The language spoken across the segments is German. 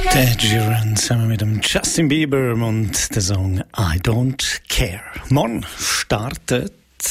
Ed Sheeran zusammen mit dem Justin Bieber und der Song I Don't Care. Morgen startet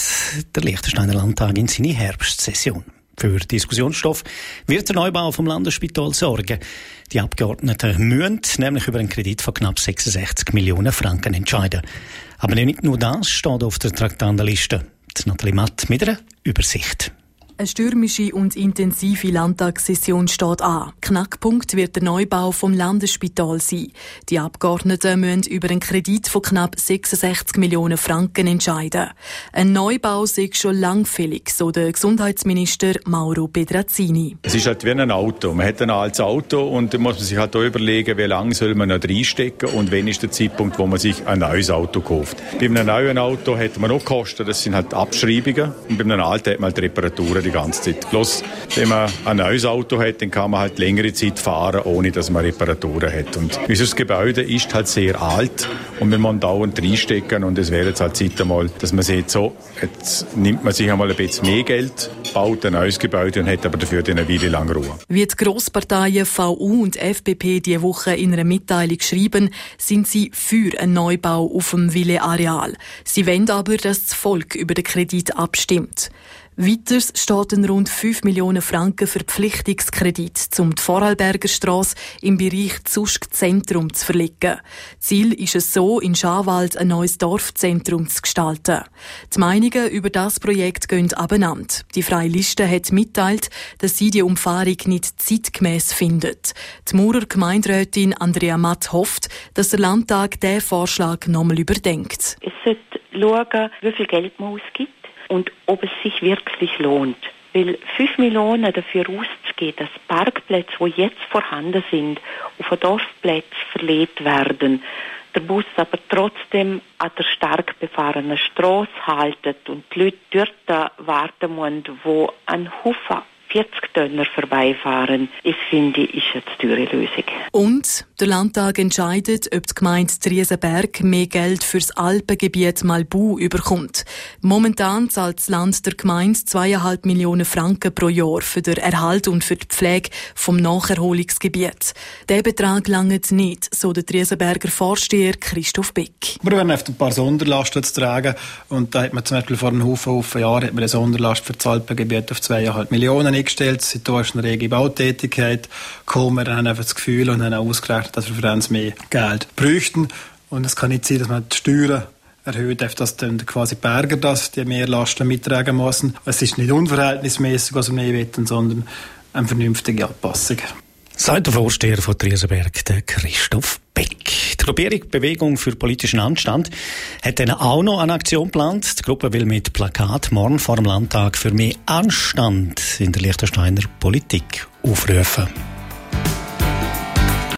der Liechtensteiner Landtag in seine Herbstsession. Für Diskussionsstoff wird der Neubau vom Landesspital sorgen. Die Abgeordneten müssen nämlich über einen Kredit von knapp 66 Millionen Franken entscheiden. Aber nicht nur das steht auf der Traktandenliste. Nathalie Matt mit einer Übersicht. Eine stürmische und intensive Landtagssession steht an. Knackpunkt wird der Neubau vom Landesspital sein. Die Abgeordneten müssen über einen Kredit von knapp 66 Millionen Franken entscheiden. Ein Neubau sei schon langfällig, so der Gesundheitsminister Mauro Pedrazzini. Es ist halt wie ein Auto. Man hat ein altes Auto und dann muss man sich halt auch überlegen, wie lange soll man noch reinstecken und wann ist der Zeitpunkt, wo man sich ein neues Auto kauft. Bei einem neuen Auto hat man auch Kosten, das sind halt Abschreibungen, und bei einem alten hat man halt Reparaturen die ganze Zeit. Bloß, wenn man ein neues Auto hat, dann kann man halt längere Zeit fahren, ohne dass man Reparaturen hat. Und unser Gebäude ist halt sehr alt und wir müssen dauernd reinstecken und es wäre jetzt halt Zeit einmal, dass man sieht, so, jetzt nimmt man sich einmal ein bisschen mehr Geld, baut ein neues Gebäude und hat aber dafür eine Weile lang Ruhe. Wie die Grossparteien VU und FDP diese Woche in einer Mitteilung schreiben, sind sie für einen Neubau auf dem Ville-Areal. Sie wollen aber, dass das Volk über den Kredit abstimmt. Weiters steht ein rund 5 Millionen Franken Verpflichtungskredit, um die Vorarlberger Strasse im Bereich Zusk-Zentrum zu verlegen. Ziel ist es so, in Schawald ein neues Dorfzentrum zu gestalten. Die Meinungen über das Projekt gehen abeinander. Die Freie Liste hat mitteilt, dass sie die Umfahrung nicht zeitgemäss findet. Die Maurer Gemeinderätin Andrea Matt hofft, dass der Landtag diesen Vorschlag nochmal überdenkt. Es sollte schauen, wie viel Geld man ausgibt und ob es sich wirklich lohnt. Weil 5 Millionen dafür auszugeben, dass Parkplätze, die jetzt vorhanden sind, auf einen Dorfplatz verlegt werden, der Bus aber trotzdem an der stark befahrenen Strasse haltet und die Leute dort warten müssen, wo ein Haufen 40-Tonner vorbeifahren, ich finde, ist eine teure Lösung. Und der Landtag entscheidet, ob die Gemeinde Triesenberg mehr Geld für das Alpengebiet Malbu überkommt. Momentan zahlt das Land der Gemeinde 2,5 Millionen Franken pro Jahr für den Erhalt und für die Pflege vom Nacherholungsgebiet. Der Betrag langt nicht, so der Triesenberger Vorsteher Christoph Beck. Wir werden ein paar Sonderlasten zu tragen und da hat man zum Beispiel vor einem Haufen Jahren eine Sonderlast für das Alpengebiet auf 2,5 Millionen eingestellt. Seitdem ist eine rege Bautätigkeit gekommen. Wir haben einfach das Gefühl und haben auch ausgerechnet, dass wir für uns mehr Geld bräuchten. Und es kann nicht sein, dass man die Steuern erhöht, dass dann quasi Berger die mehr Lasten mittragen müssen. Es ist nicht unverhältnismäßig, was wir mehr wollen, sondern eine vernünftige Anpassung. Sagt der Vorsteher von Triesenberg, der Christoph Beck. Die Gruppierung Bewegung für politischen Anstand hat dann auch noch eine Aktion geplant. Die Gruppe will mit Plakat morgen vor dem Landtag für mehr Anstand in der Liechtensteiner Politik aufrufen.